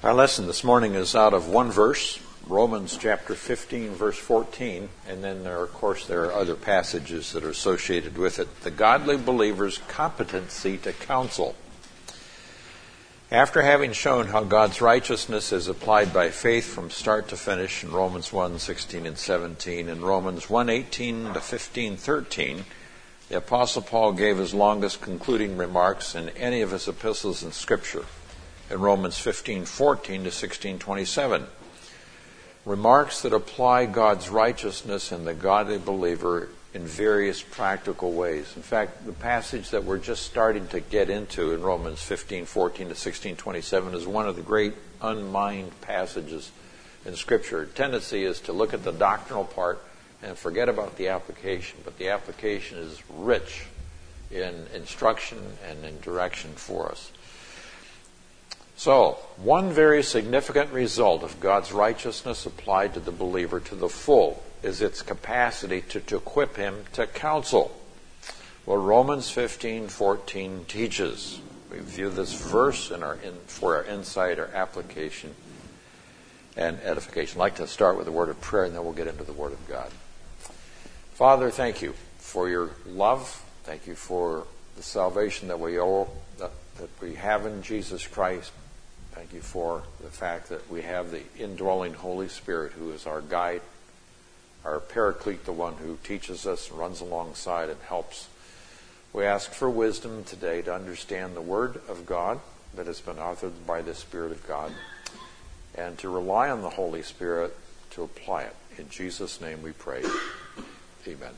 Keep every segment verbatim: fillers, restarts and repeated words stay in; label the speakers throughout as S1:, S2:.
S1: Our lesson this morning is out of one verse, Romans chapter fifteen, verse fourteen, and then there, of course, there are other passages that are associated with it. The godly believer's competency to counsel. After having shown how God's righteousness is applied by faith from start to finish in Romans one, sixteen and seventeen, and Romans one, eighteen to fifteen, thirteen, the Apostle Paul gave his longest concluding remarks in any of his epistles in Scripture in Romans fifteen, fourteen to sixteen, twenty-seven. Remarks that apply God's righteousness in the godly believer in various practical ways. In fact, the passage that we're just starting to get into in Romans fifteen, fourteen to sixteen, twenty-seven is one of the great unmined passages in Scripture. The tendency is to look at the doctrinal part and forget about the application, but the application is rich in instruction and in direction for us. So, one very significant result of God's righteousness applied to the believer to the full is its capacity to, to equip him to counsel. Well, Romans fifteen, fourteen teaches. We view this verse in our in, for our insight, our application, and edification. I'd like to start with a word of prayer, and then we'll get into the Word of God. Father, thank you for your love. Thank you for the salvation that we owe, that, that we have in Jesus Christ. Thank you for the fact that we have the indwelling Holy Spirit who is our guide, our paraclete, the one who teaches us and runs alongside and helps. We ask for wisdom today to understand the Word of God that has been authored by the Spirit of God and to rely on the Holy Spirit to apply it. In Jesus' name we pray. Amen.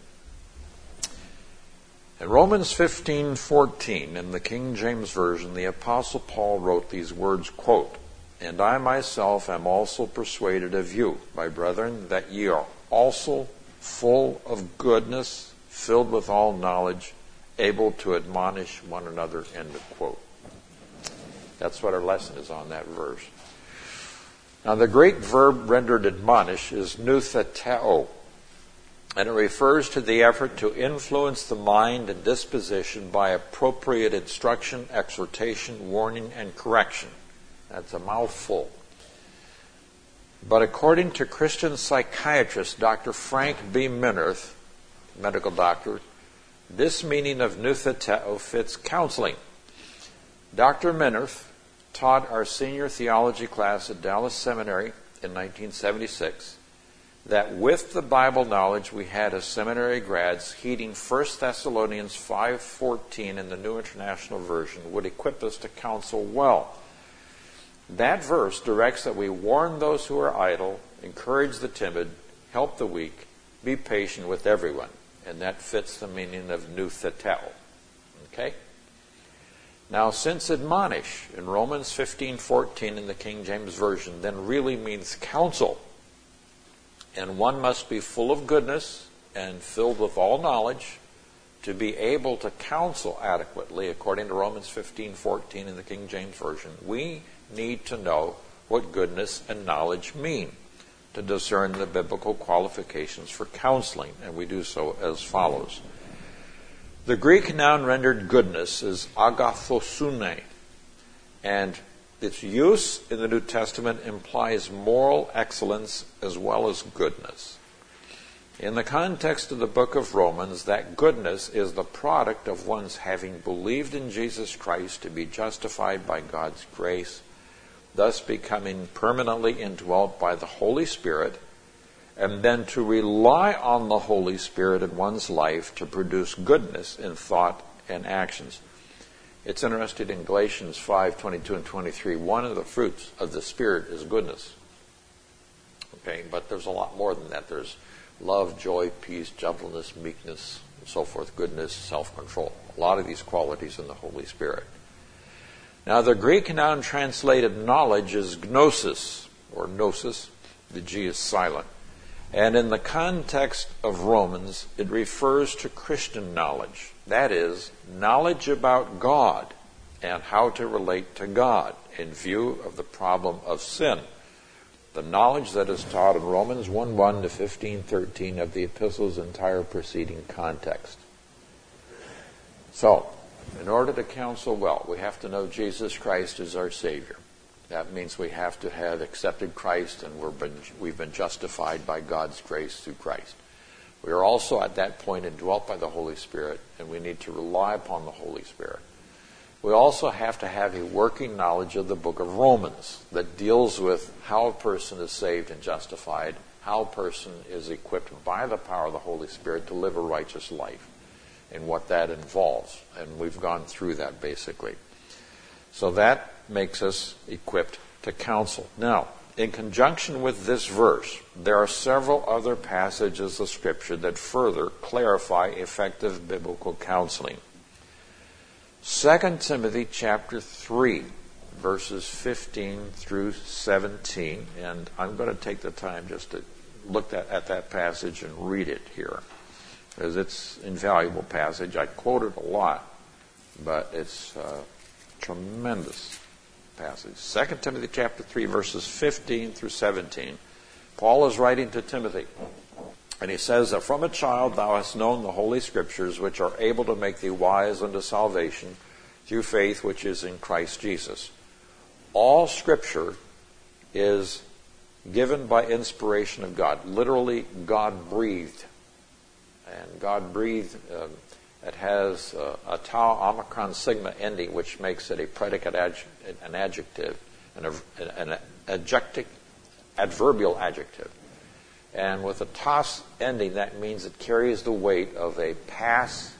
S1: In Romans fifteen, fourteen, in the King James Version, the Apostle Paul wrote these words, quote, "And I myself am also persuaded of you, my brethren, that ye are also full of goodness, filled with all knowledge, able to admonish one another," end of quote. That's what our lesson is on that verse. Now, the Greek verb rendered admonish is noutheteo, and it refers to the effort to influence the mind and disposition by appropriate instruction, exhortation, warning, and correction. That's a mouthful. But according to Christian psychiatrist Doctor Frank B. Minirth, medical doctor, this meaning of noutheteo fits counseling. Doctor Minirth taught our senior theology class at Dallas Seminary in nineteen seventy-six that with the Bible knowledge we had as seminary grads, heeding First Thessalonians five fourteen in the New International Version would equip us to counsel well. That verse directs that we warn those who are idle, encourage the timid, help the weak, be patient with everyone. And that fits the meaning of noutheteo. Okay? Now, since admonish in Romans fifteen, fourteen in the King James Version then really means counsel, and one must be full of goodness and filled with all knowledge to be able to counsel adequately, according to Romans fifteen, fourteen in the King James Version, we need to know what goodness and knowledge mean to discern the biblical qualifications for counseling, and we do so as follows. The Greek noun rendered goodness is agathosune, and its use in the New Testament implies moral excellence as well as goodness. In the context of the book of Romans, that goodness is the product of one's having believed in Jesus Christ to be justified by God's grace, thus becoming permanently indwelt by the Holy Spirit, and then to rely on the Holy Spirit in one's life to produce goodness in thought and actions. It's interesting in Galatians five, twenty-two and twenty-three, one of the fruits of the Spirit is goodness. Okay, but there's a lot more than that. There's love, joy, peace, gentleness, meekness, and so forth, goodness, self-control. A lot of these qualities in the Holy Spirit. Now, the Greek noun translated knowledge is gnosis, or gnosis. The G is silent. And in the context of Romans, it refers to Christian knowledge. That is, knowledge about God and how to relate to God in view of the problem of sin. The knowledge that is taught in Romans one, one to fifteen, thirteen of the epistle's entire preceding context. So, in order to counsel well, we have to know Jesus Christ is our Savior. That means we have to have accepted Christ and we're been, we've been justified by God's grace through Christ. We are also at that point indwelt by the Holy Spirit, and we need to rely upon the Holy Spirit. We also have to have a working knowledge of the book of Romans that deals with how a person is saved and justified, how a person is equipped by the power of the Holy Spirit to live a righteous life, and what that involves. And we've gone through that basically. So that makes us equipped to counsel. Now, in conjunction with this verse, there are several other passages of Scripture that further clarify effective biblical counseling. Second Timothy chapter three, verses fifteen through seventeen, and I'm going to take the time just to look at, at that passage and read it here, because it's an invaluable passage. I quote it a lot, but it's a tremendous passage. Second Timothy chapter three, verses fifteen through seventeen. Paul is writing to Timothy, and he says that from a child thou hast known the Holy Scriptures, which are able to make thee wise unto salvation through faith which is in Christ Jesus. All Scripture is given by inspiration of God. Literally, God breathed. And God breathed, uh, it has uh, a tau omicron sigma ending, which makes it a predicate, adj- an adjective, an, an adjective, adverbial adjective. And with a tos ending, that means it carries the weight of a past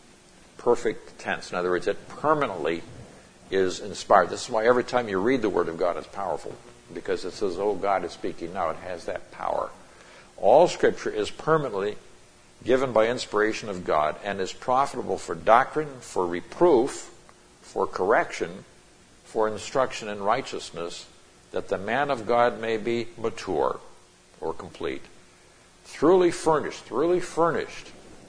S1: perfect tense. In other words, it permanently is inspired. This is why every time you read the Word of God, it's powerful, because it says, oh, God is speaking now. It has that power. All Scripture is permanently given by inspiration of God and is profitable for doctrine, for reproof, for correction, for instruction in righteousness, that the man of God may be mature or complete. Thoroughly furnished, thoroughly furnished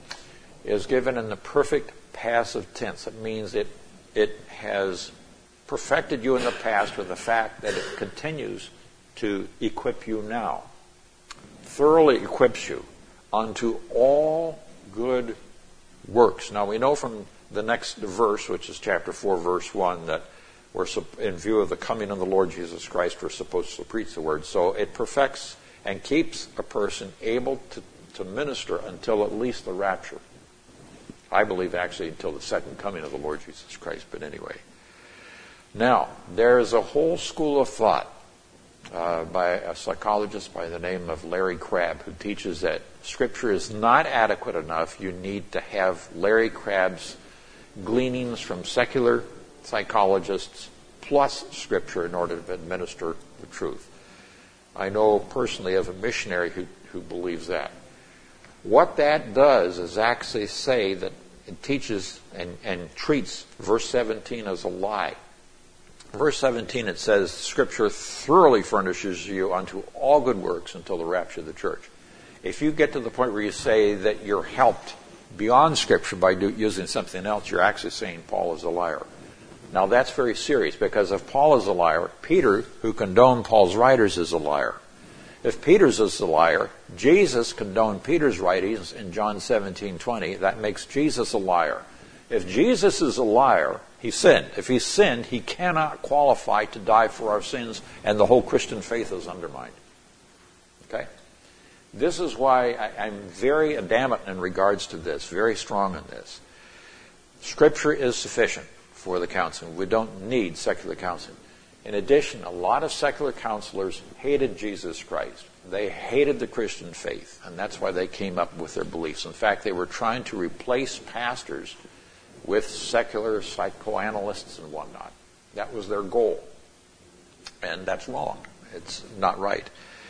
S1: is given in the perfect passive tense. It means it it has perfected you in the past with the fact that it continues to equip you now. Thoroughly equips you unto all good works. Now we know from the next verse, which is chapter four, verse one, that we're in view of the coming of the Lord Jesus Christ, we're supposed to preach the word. So it perfects and keeps a person able to, to minister until at least the rapture. I believe actually until the second coming of the Lord Jesus Christ, but anyway. Now, there is a whole school of thought uh, by a psychologist by the name of Larry Crabb, who teaches that Scripture is not adequate enough. You need to have Larry Crabb's gleanings from secular psychologists plus Scripture in order to administer the truth. I know personally of a missionary who, who believes that. What that does is actually say that it teaches and, and treats verse seventeen as a lie. Verse seventeen, it says, Scripture thoroughly furnishes you unto all good works until the rapture of the church. If you get to the point where you say that you're helped beyond Scripture by do, using something else, you're actually saying Paul is a liar. Now that's very serious, because if Paul is a liar, Peter, who condoned Paul's writings, is a liar. If Peter's is a liar, Jesus condoned Peter's writings in John seventeen twenty. That makes Jesus a liar. If Jesus is a liar, he sinned. If he sinned, he cannot qualify to die for our sins, and the whole Christian faith is undermined. Okay? This is why I, I'm very adamant in regards to this, very strong in this. Scripture is sufficient for the counseling. We don't need secular counseling. In addition, a lot of secular counselors hated Jesus Christ. They hated the Christian faith, and that's why they came up with their beliefs. In fact, they were trying to replace pastors with secular psychoanalysts and whatnot. That was their goal. And that's wrong. It's not right.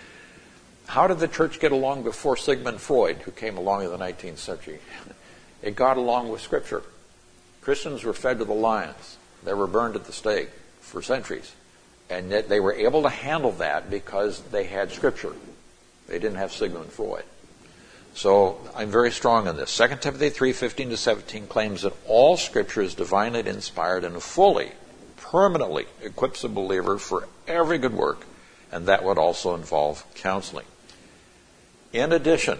S1: How did the church get along before Sigmund Freud, who came along in the nineteenth century? It got along with Scripture. Christians were fed to the lions. They were burned at the stake for centuries. And yet they were able to handle that because they had Scripture. They didn't have Sigmund Freud. So I'm very strong on this. Second Timothy three, fifteen to seventeen claims that all Scripture is divinely inspired and fully, permanently equips a believer for every good work, and that would also involve counseling. In addition,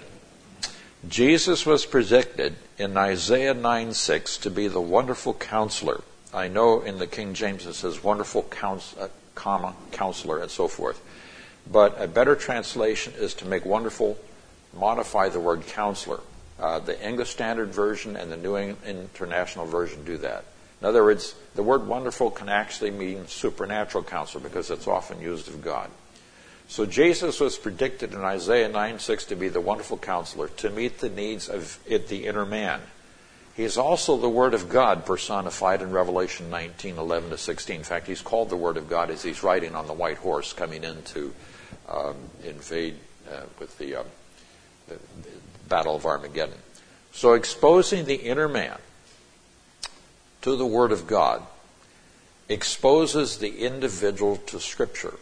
S1: Jesus was predicted in Isaiah nine six to be the wonderful counselor I know in the King James it says wonderful counsel, uh, comma, counselor and so forth. But a better translation is to make wonderful, modify the word counselor. Uh, the English Standard Version and the New International Version do that. In other words, the word wonderful can actually mean supernatural counselor because it's often used of God. So Jesus was predicted in Isaiah nine six to be the wonderful counselor, to meet the needs of it, the inner man. He is also the Word of God personified in Revelation nineteen eleven to sixteen. In fact, he's called the Word of God as he's riding on the white horse coming in to um, invade uh, with the, uh, the Battle of Armageddon. So exposing the inner man to the Word of God exposes the individual to Scripture.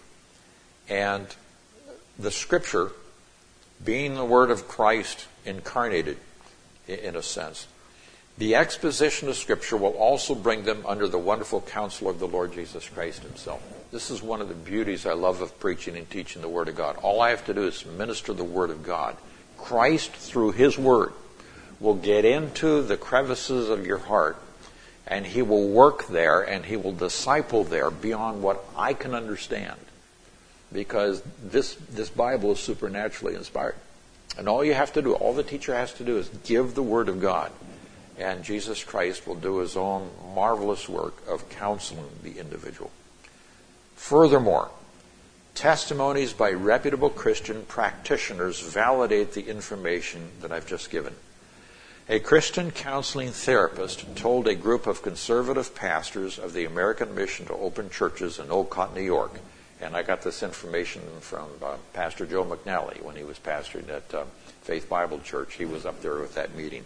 S1: And the Scripture, being the Word of Christ incarnated, in a sense, the exposition of Scripture will also bring them under the wonderful counsel of the Lord Jesus Christ himself. This is one of the beauties I love of preaching and teaching the Word of God. All I have to do is minister the Word of God. Christ, through His Word, will get into the crevices of your heart, and He will work there, and He will disciple there beyond what I can understand. Because this, this Bible is supernaturally inspired. And all you have to do, all the teacher has to do is give the Word of God. And Jesus Christ will do His own marvelous work of counseling the individual. Furthermore, testimonies by reputable Christian practitioners validate the information that I've just given. A Christian counseling therapist told a group of conservative pastors of the American Mission to Open Churches in Olcott, New York, and I got this information from uh, Pastor Joe McNally when he was pastoring at uh, Faith Bible Church. He was up there with that meeting.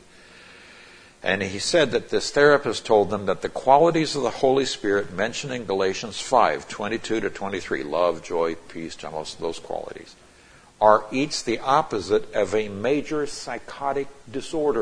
S1: And he said that this therapist told them that the qualities of the Holy Spirit mentioned in Galatians five, twenty-two to twenty-three, love, joy, peace, gentleness, those qualities, are each the opposite of a major psychotic disorder.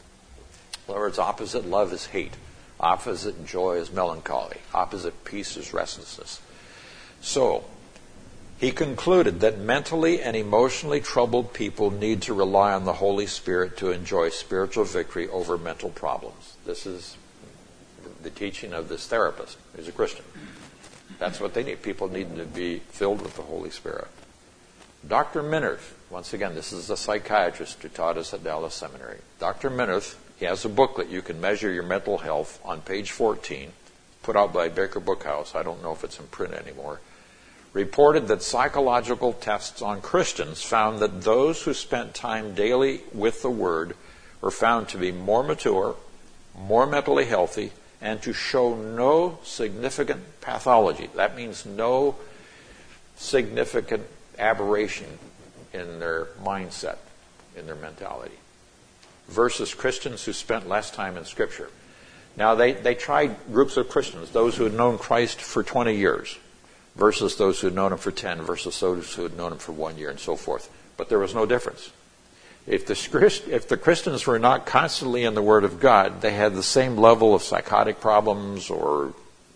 S1: In other words, opposite love is hate. Opposite joy is melancholy. Opposite peace is restlessness. So, he concluded that mentally and emotionally troubled people need to rely on the Holy Spirit to enjoy spiritual victory over mental problems. This is the teaching of this therapist, who's a Christian. That's what they need. People need to be filled with the Holy Spirit. Doctor Minirth, once again, this is a psychiatrist who taught us at Dallas Seminary. Doctor Minirth, he has a booklet, You Can Measure Your Mental Health, on page fourteen, put out by Baker Bookhouse. I don't know if it's in print anymore. Reported that psychological tests on Christians found that those who spent time daily with the Word were found to be more mature, more mentally healthy, and to show no significant pathology. That means no significant aberration in their mindset, in their mentality, versus Christians who spent less time in Scripture. Now, they, they tried groups of Christians, those who had known Christ for twenty years, versus those who had known Him for ten, versus those who had known Him for one year, and so forth. But there was no difference. If the, if the Christians were not constantly in the Word of God, they had the same level of psychotic problems or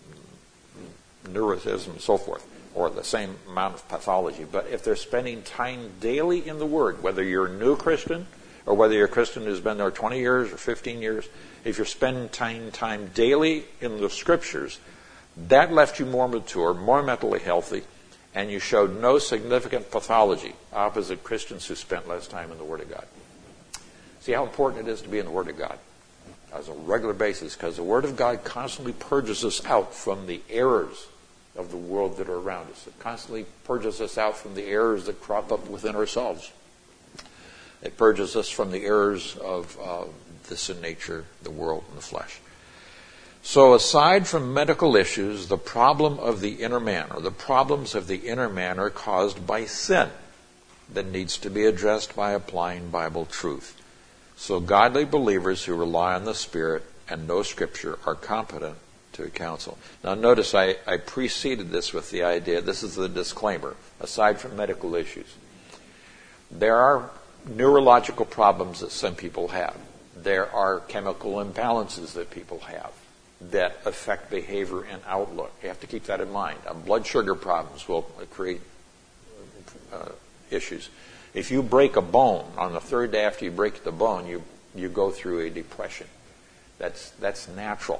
S1: neuroticism and so forth, or the same amount of pathology. But if they're spending time daily in the Word, whether you're a new Christian or whether you're a Christian who's been there twenty years or fifteen years, if you're spending time, time daily in the Scriptures, that left you more mature, more mentally healthy, and you showed no significant pathology, opposite Christians who spent less time in the Word of God. See how important it is to be in the Word of God as a regular basis, because the Word of God constantly purges us out from the errors of the world that are around us. It constantly purges us out from the errors that crop up within ourselves. It purges us from the errors of uh, the sin nature, the world, and the flesh. So aside from medical issues, the problem of the inner man, or the problems of the inner man, are caused by sin that needs to be addressed by applying Bible truth. So godly believers who rely on the Spirit and know Scripture are competent to counsel. Now notice I, I preceded this with the idea, this is the disclaimer, aside from medical issues. There are neurological problems that some people have. There are chemical imbalances that people have that affect behavior and outlook. You have to keep that in mind. Uh, blood sugar problems will create uh, issues. If you break a bone, on the third day after you break the bone, you, you go through a depression. That's, that's natural.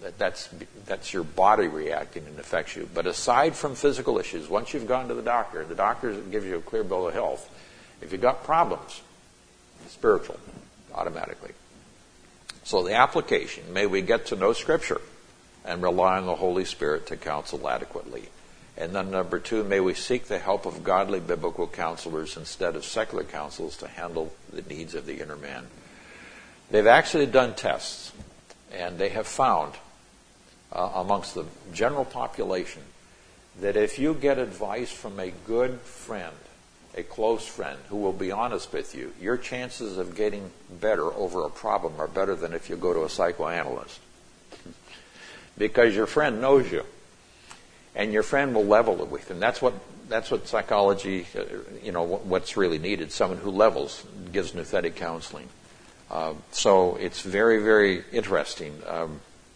S1: That, that's, that's your body reacting and affects you. But aside from physical issues, once you've gone to the doctor, the doctor gives you a clear bill of health. If you've got problems, spiritual, automatically. So the application, may we get to know Scripture and rely on the Holy Spirit to counsel adequately. And then number two, may we seek the help of godly biblical counselors instead of secular counselors to handle the needs of the inner man. They've actually done tests, and they have found uh, amongst the general population that if you get advice from a good friend, a close friend who will be honest with you, your chances of getting better over a problem are better than if you go to a psychoanalyst. Because your friend knows you, and your friend will level it with you. And that's what that's what psychology, uh, you know, what's really needed. Someone who levels, gives nouthetic counseling. Uh, so it's very, very interesting. Um,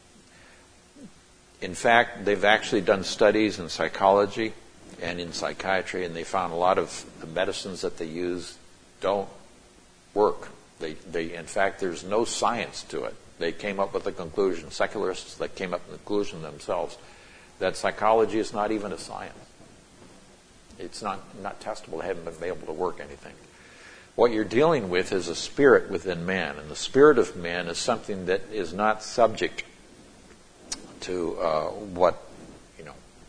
S1: in fact, they've actually done studies in psychology and in psychiatry, and they found a lot of the medicines that they use don't work. They, they, in fact, there's no science to it. They came up with a conclusion, secularists that came up with the conclusion themselves, that psychology is not even a science. It's not, not testable. They haven't been able to work anything. What you're dealing with is a spirit within man, and the spirit of man is something that is not subject to uh, what, you know,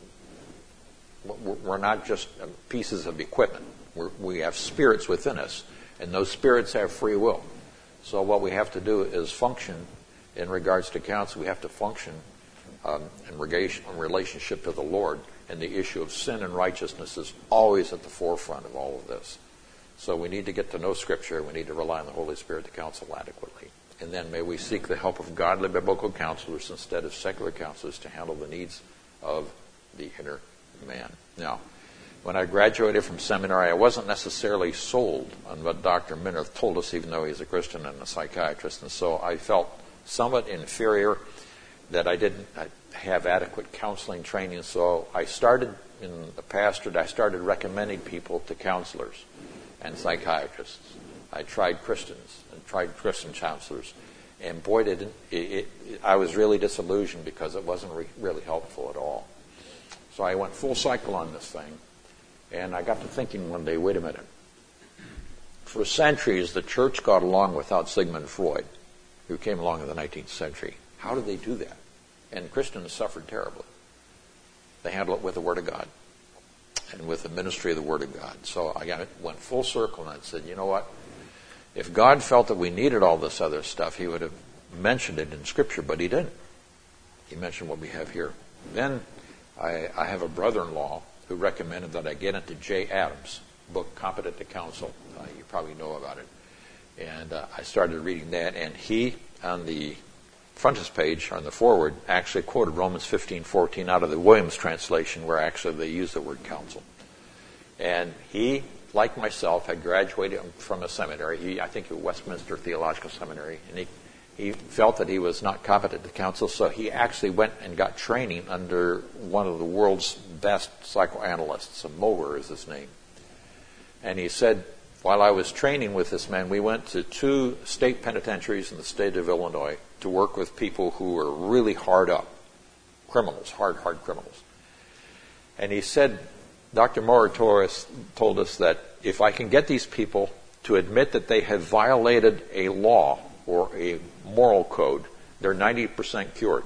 S1: we're not just pieces of equipment. We're, we have spirits within us, and those spirits have free will. So what we have to do is function in regards to counsel. We have to function um, in relationship to the Lord, and the issue of sin and righteousness is always at the forefront of all of this. So we need to get to know Scripture. We need to rely on the Holy Spirit to counsel adequately. And then may we seek the help of godly biblical counselors instead of secular counselors to handle the needs of the inner man. Now, when I graduated from seminary, I wasn't necessarily sold on what Doctor Minirth told us, even though he's a Christian and a psychiatrist. And so I felt somewhat inferior that I didn't have adequate counseling training. So I started in the pastorate, I started recommending people to counselors and psychiatrists. I tried Christians and tried Christian counselors. And boy, did it, it, it, I was really disillusioned because it wasn't re- really helpful at all. So I went full cycle on this thing. And I got to thinking one day, wait a minute. For centuries, the church got along without Sigmund Freud, who came along in the nineteenth century. How did they do that? And Christians suffered terribly. They handled it with the Word of God and with the ministry of the Word of God. So I got it, went full circle, and I said, you know what? If God felt that we needed all this other stuff, He would have mentioned it in Scripture, but He didn't. He mentioned what we have here. Then I, I have a brother-in-law who recommended that I get into Jay Adams' book, Competent to Counsel. Uh, you probably know about it. And uh, I started reading that, and he, on the frontispiece, on the foreword, actually quoted Romans fifteen fourteen out of the Williams translation, where actually they use the word counsel. And he, like myself, had graduated from a seminary. He, I think, at Westminster Theological Seminary, and he He felt that he was not competent to counsel, so he actually went and got training under one of the world's best psychoanalysts. Moeller is his name. And he said, while I was training with this man, we went to two state penitentiaries in the state of Illinois to work with people who were really hard up, criminals, hard, hard criminals. And he said, Doctor Moeller told us that if I can get these people to admit that they have violated a law or a moral code, they're ninety percent cured.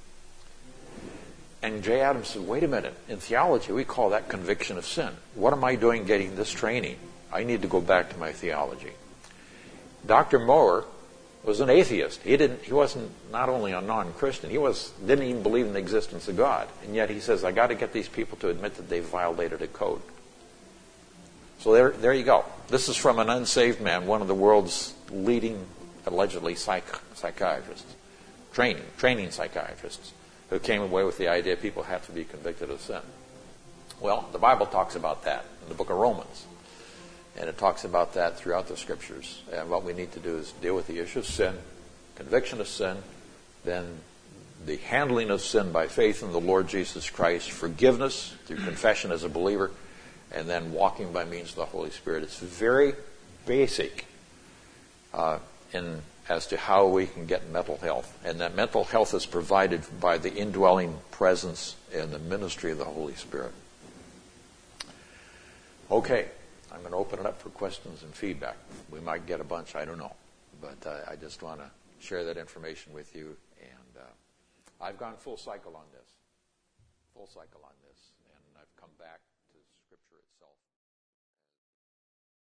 S1: And Jay Adams said, wait a minute, in theology we call that conviction of sin. What am I doing getting this training? I need to go back to my theology. Doctor Moeller was an atheist. He didn't he wasn't not only a non-Christian, he was didn't even believe in the existence of God. And yet he says, I got to get these people to admit that they violated a code. So there there you go. This is from an unsaved man, one of the world's leading allegedly psych- psychiatrists, training, training psychiatrists, who came away with the idea people have to be convicted of sin. Well, the Bible talks about that in the book of Romans. And it talks about that throughout the Scriptures. And what we need to do is deal with the issue of sin, conviction of sin, then the handling of sin by faith in the Lord Jesus Christ, forgiveness through confession as a believer, and then walking by means of the Holy Spirit. It's very basic. Uh, in as to how we can get mental health. And that mental health is provided by the indwelling presence and the ministry of the Holy Spirit. Okay, I'm going to open it up for questions and feedback. We might get a bunch, I don't know. But uh, I just want to share that information with you. And uh, I've gone full cycle on this. Full cycle on this. And I've come back